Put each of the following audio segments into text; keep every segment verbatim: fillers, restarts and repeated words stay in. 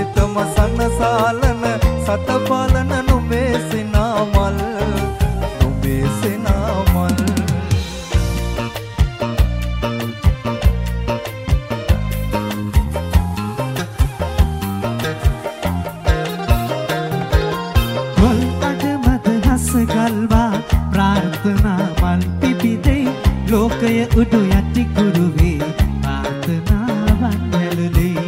සිතම සනසාලන සතපාලන නුඹේ සිනාමල් නුඹේ සිනාමල් ගොල් අඩමද හස ගල්වා ප්‍රාර්ථනා මල් පිපිදේ ලෝකය උඩු යටි කුරුවේ ප්‍රාර්ථනාවන් ඇලුලේ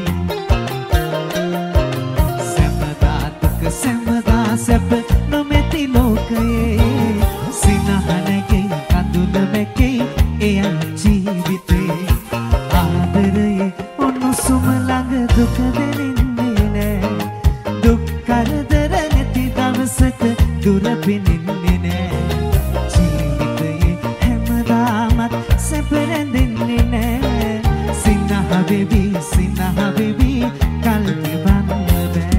සැපදා දුක සැමදා සැප නොමැති ලෝකයේ සිනහනගේ කඳුල මැකේ එයයි ජීවිතේ ආදරයේ ඔන්නසුම ළඟ දුක දැනෙන්නේ නෑ දුක් කරදර නැති දවසක දුර පෙනෙන්නේ නෑ ජීවිතයේ හැමදාමත් සැප රැඳෙන්නේ නෑ සිනහ වෙවි සිනහ වෙවි කල් ගෙවන්න බෑ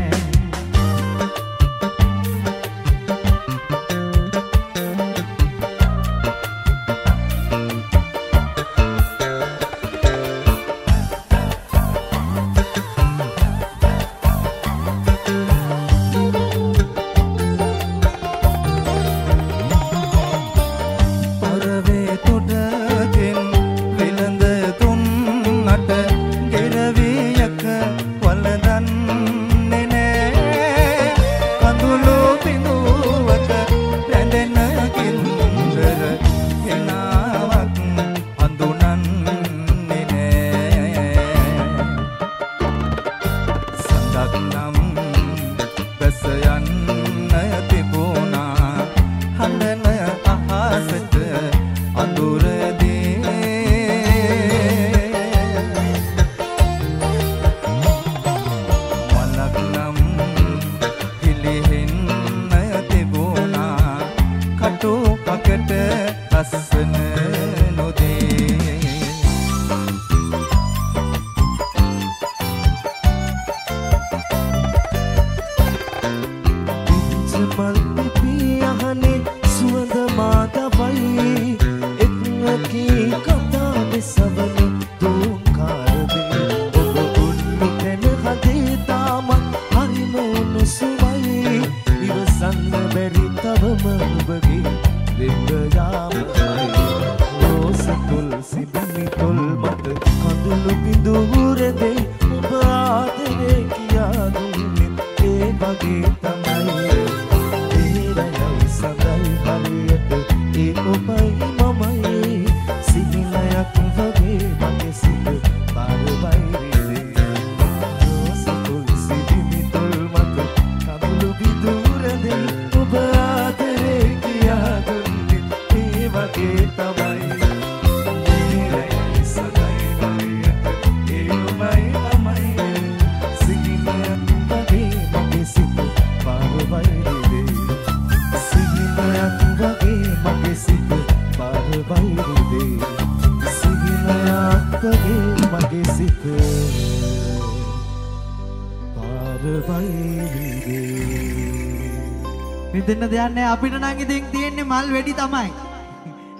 පොරවේ තොටකින් විලඳ තුන් අට ගෙරවියක වලදන්නේ නෑ කඳුළු බිඳුවක රැඳෙන කින්දර හෙනාවක් හඳුනන්නේ නෑ සඳක් නම් බැස යන්න තිබුණා හඬන අහසට අඳුරදී මලක් නම් පිළිහෙන්න තිබුණා කටු පකට ලස්සන නොදී පිංචමල් පිපි අහනේ සුවඳ මාතවයි එක්වකී කතා දෙසවන දුකාරදේ ඔබ උන්නු තැන හදේ තාමත් හරිම උණුසුමයි ඉවසන්න බැරි තවම ඔබගේ දෙන්න යාමයි රෝස තුල්සි බිමි තොල් මත කඳුළු බිඳුරදේ ඔබ ආදරේ කියා දුන්නේ ඒ වගේ තමයි ඒරයයි සඳයි හරියට ඒ ඔබයි මමයි සිහිනයක් වගේ මගේ සිත පාරවයිරිදේ රෝස තුල්සි බිමි තොල් මත කඳුළු බිඳුරදේ ඔබ ආදරේ කියා දුන්නේ ඒ වගේ තමයි ඒරයයි සඳයි හරියට ඒ ඔබයි මමයි සිහිනයක් වගේ මගේ සිත පාරවයිරිදේ සිහිනයක් වගේ මගේ සිත පාරවයිරිදේ සිහිනයක් වගේ මගේ සිත පාරවයිරිදේ නිදෙන්න දෙයක් නැහැ අපිට නම් ඉතින් තියෙන්නේ මල් වෙඩි තමයි